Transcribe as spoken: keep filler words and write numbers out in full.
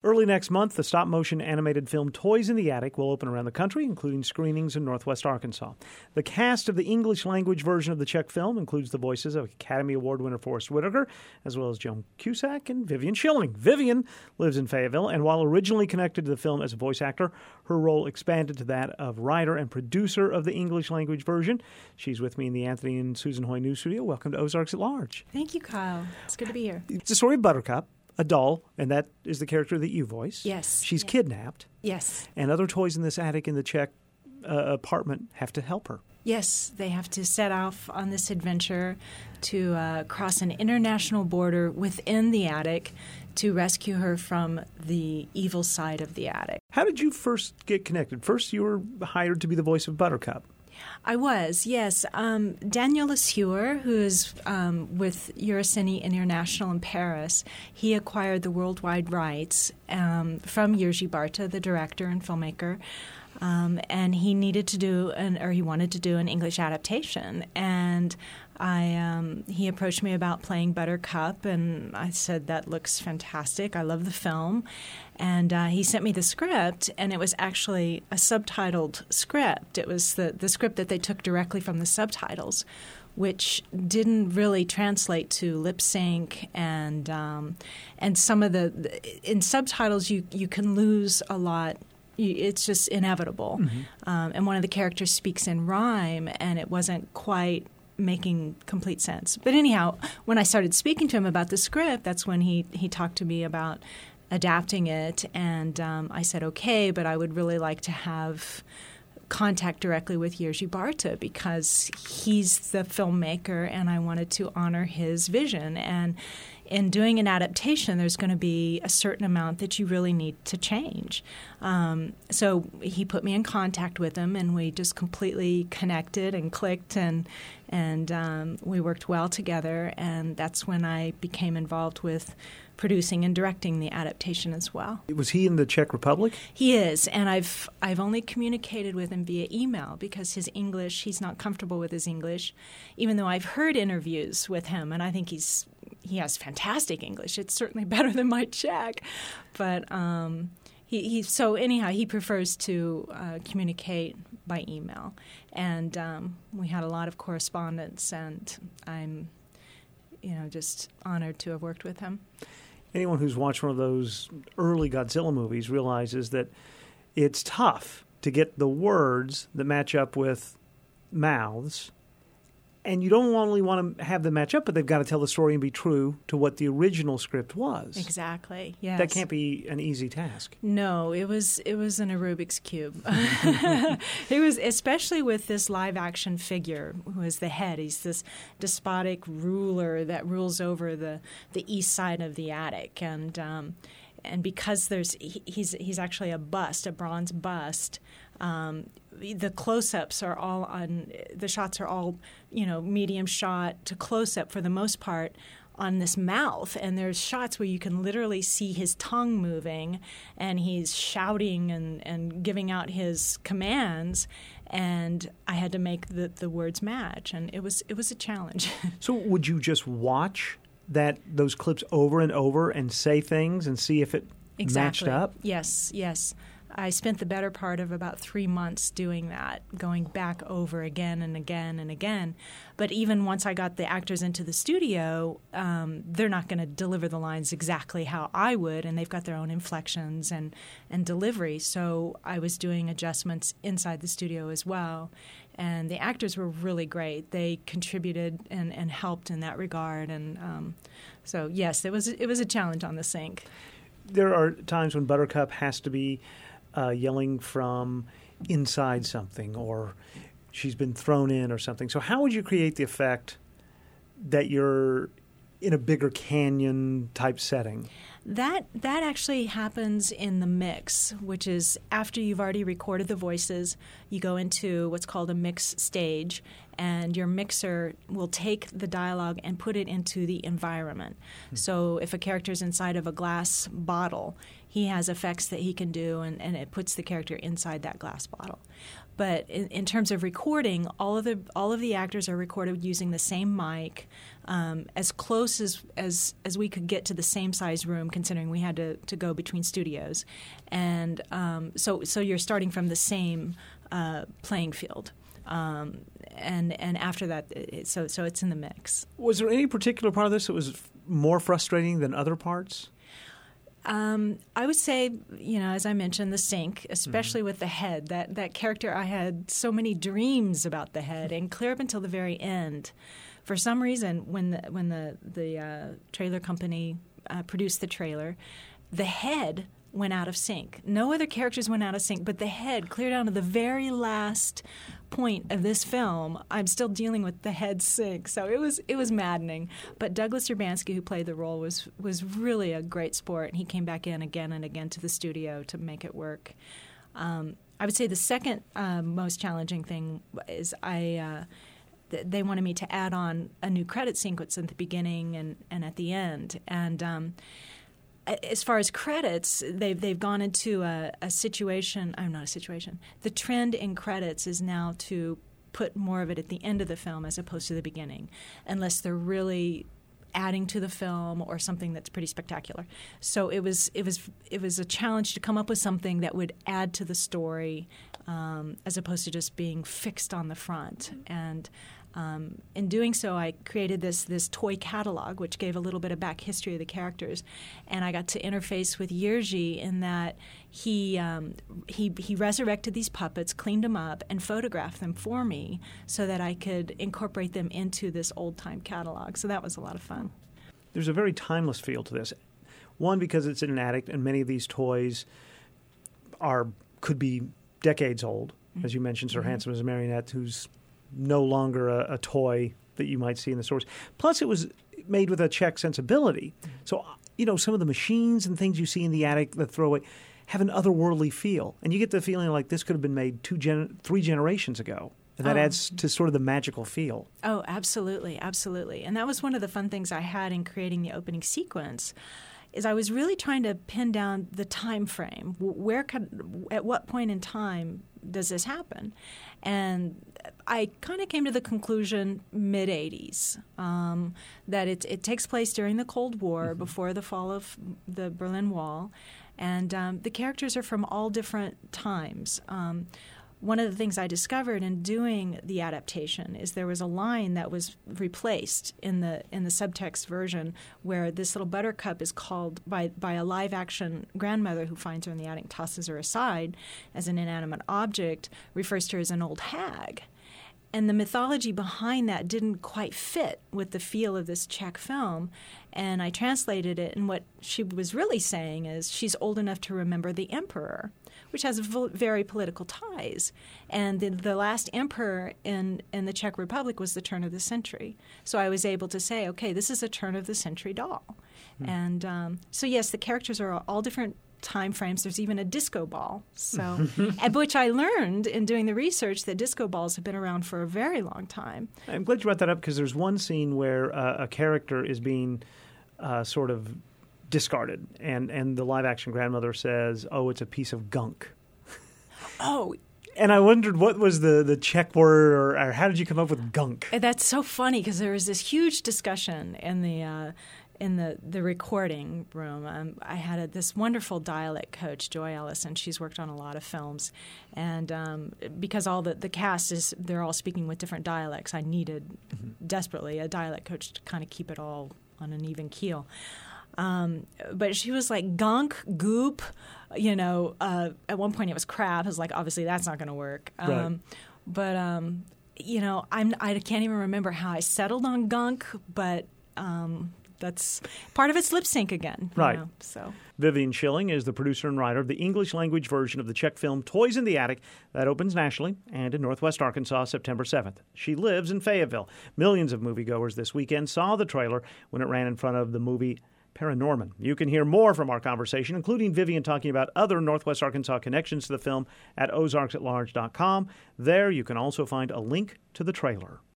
Early next month, the stop-motion animated film Toys in the Attic will open around the country, including screenings in Northwest Arkansas. The cast of the English-language version of the Czech film includes the voices of Academy Award winner Forrest Whitaker, as well as Joan Cusack and Vivian Schilling. Vivian lives in Fayetteville, and while originally connected to the film as a voice actor, her role expanded to that of writer and producer of the English-language version. She's with me in the Anthony and Susan Hoy News Studio. Welcome to Ozarks at Large. Thank you, Kyle. It's good to be here. It's the story of Buttercup, a doll, and that is the character that you voice. Yes. She's yeah. kidnapped. Yes. And other toys in this attic in the Czech uh, apartment have to help her. Yes, they have to set off on this adventure to uh, cross an international border within the attic to rescue her from the evil side of the attic. How did you first get connected? First, you were hired to be the voice of Buttercup. I was, yes. Um, Daniel Lesueur, who is um, with Eurocine International in Paris, he acquired the worldwide rights um, from Jerzy Barta, the director and filmmaker, um, and he needed to do an, or he wanted to do an English adaptation. And I, um, he approached me about playing Buttercup, and I said, that looks fantastic. I love the film. And uh, he sent me the script, and it was actually a subtitled script. It was the, the script that they took directly from the subtitles, which didn't really translate to lip sync. And um, and some of the – in subtitles, you, you can lose a lot. It's just inevitable. Mm-hmm. Um, and one of the characters speaks in rhyme, and it wasn't quite – making complete sense. But anyhow, when I started speaking to him about the script, that's when he, he talked to me about adapting it. And um, I said, okay, but I would really like to have contact directly with Jerzy Barta because he's the filmmaker and I wanted to honor his vision. And in doing an adaptation, there's going to be a certain amount that you really need to change. Um, so he put me in contact with him, and we just completely connected and clicked, and and um, we worked well together. And that's when I became involved with producing and directing the adaptation as well. Was he in the Czech Republic? He is, and I've I've only communicated with him via email because his English, he's not comfortable with his English, even though I've heard interviews with him, and I think he's he has fantastic English. It's certainly better than my Czech, but um, he, he so anyhow he prefers to uh, communicate by email, and um, we had a lot of correspondence, and I'm you know just honored to have worked with him. Anyone who's watched one of those early Godzilla movies realizes that it's tough to get the words that match up with mouths. And you don't only want to have them match up, but they've got to tell the story and be true to what the original script was. Exactly, yes. That can't be an easy task. No, it was it was an Rubik's Cube. It was, especially with this live-action figure who is the head. He's this despotic ruler that rules over the, the east side of the attic. And um, and because there's he, he's he's actually a bust, a bronze bust, um, the close-ups are all on – the shots are all, you know, medium shot to close-up for the most part on this mouth. And there's shots where you can literally see his tongue moving and he's shouting and, and giving out his commands. And I had to make the, the words match. And it was it was a challenge. So would you just watch that those clips over and over and say things and see if it exactly. matched up? Yes, yes. I spent the better part of about three months doing that, going back over again and again and again. But even once I got the actors into the studio, um, they're not going to deliver the lines exactly how I would, and they've got their own inflections and, and delivery. So I was doing adjustments inside the studio as well. And the actors were really great. They contributed and, and helped in that regard. And um, so, yes, it was it was a challenge on the sync. There are times when Buttercup has to be Uh, yelling from inside something, or she's been thrown in or something. So how would you create the effect that you're in a bigger canyon-type setting? That that actually happens in the mix, which is after you've already recorded the voices, you go into what's called a mix stage, and your mixer will take the dialogue and put it into the environment. Hmm. So if a character's inside of a glass bottle, he has effects that he can do, and, and it puts the character inside that glass bottle. But in, in terms of recording, all of the all of the actors are recorded using the same mic, um, as close as, as as we could get to the same size room, considering we had to, to go between studios, and um, so so you're starting from the same uh, playing field, um, and and after that, it, so so it's in the mix. Was there any particular part of this that was more frustrating than other parts? Um, I would say, you know, as I mentioned, the sink, especially mm-hmm. with the head. That that character, I had so many dreams about the head, and clear up until the very end. For some reason, when the when the the uh, trailer company uh, produced the trailer, the head went out of sync. No other characters went out of sync, but the head, clear down to the very last point of this film, I'm still dealing with the head sync. So it was it was maddening. But Douglas Urbanski, who played the role, was was really a great sport, and he came back in again and again to the studio to make it work. Um, I would say the second uh, most challenging thing is I uh, th- they wanted me to add on a new credit sequence at the beginning and, and at the end. And um, as far as credits, they've they've gone into a, a situation. I'm not a situation. The trend in credits is now to put more of it at the end of the film as opposed to the beginning, unless they're really adding to the film or something that's pretty spectacular. So it was it was it was a challenge to come up with something that would add to the story, um, as opposed to just being fixed on the front. And Um, in doing so, I created this this toy catalog, which gave a little bit of back history of the characters, and I got to interface with Jerzy in that he um, he he resurrected these puppets, cleaned them up, and photographed them for me so that I could incorporate them into this old time catalog. So that was a lot of fun. There's a very timeless feel to this. One, because it's in an attic, and many of these toys are could be decades old, mm-hmm. as you mentioned, Sir mm-hmm. Handsome as a Marionette, who's no longer a, a toy that you might see in the stores. Plus, it was made with a Czech sensibility. So, you know, some of the machines and things you see in the attic that throw away have an otherworldly feel. And you get the feeling like this could have been made two, gen- three generations ago. And that oh. adds to sort of the magical feel. Oh, absolutely, absolutely. And that was one of the fun things I had in creating the opening sequence, is I was really trying to pin down the time frame. Where could, at what point in time does this happen? And I kind of came to the conclusion mid-eighties, um, that it, it takes place during the Cold War, mm-hmm. before the fall of the Berlin Wall, and um, the characters are from all different times. Um, One of the things I discovered in doing the adaptation is there was a line that was replaced in the in the subtext version where this little buttercup is called by, by a live-action grandmother who finds her in the attic, tosses her aside as an inanimate object, refers to her as an old hag. And the mythology behind that didn't quite fit with the feel of this Czech film. And I translated it, and what she was really saying is she's old enough to remember the emperor, which has very political ties. And the, the last emperor in, in the Czech Republic was the turn of the century. So I was able to say, okay, this is a turn-of-the-century doll. Hmm. And um, so, yes, the characters are all different time frames. There's even a disco ball. So, at which I learned in doing the research that disco balls have been around for a very long time. I'm glad you brought that up because there's one scene where uh, a character is being uh, sort of discarded, and, and the live-action grandmother says, oh, it's a piece of gunk. Oh, and I wondered what was the, the Czech word, or, or how did you come up with gunk? That's so funny because there was this huge discussion in the uh, in the, the recording room. Um, I had a, this wonderful dialect coach, Joy Ellison. She's worked on a lot of films. And um, because all the, the cast is, they're all speaking with different dialects, I needed mm-hmm. desperately a dialect coach to kind of keep it all on an even keel. Um, but she was like, gunk, goop, you know, uh, at one point it was crap. I was like, obviously that's not going to work. Um, right. But, um, you know, I'm, I can't even remember how I settled on gunk, but um, that's part of its lip sync again. Right. You know, so. Vivian Schilling is the producer and writer of the English language version of the Czech film Toys in the Attic that opens nationally and in Northwest Arkansas September seventh. She lives in Fayetteville. Millions of moviegoers this weekend saw the trailer when it ran in front of the movie Paranorman. You can hear more from our conversation, including Vivian talking about other Northwest Arkansas connections to the film at ozarks at large dot com. There you can also find a link to the trailer.